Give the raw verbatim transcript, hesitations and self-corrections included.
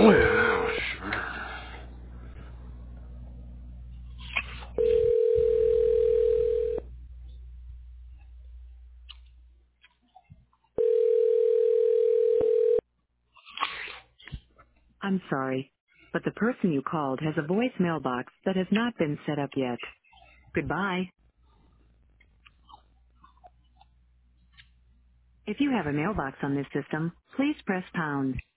Yeah, sure. I'm sorry, but the person you called has a voicemail box that has not been set up yet. Goodbye. If you have a mailbox on this system, please press pound.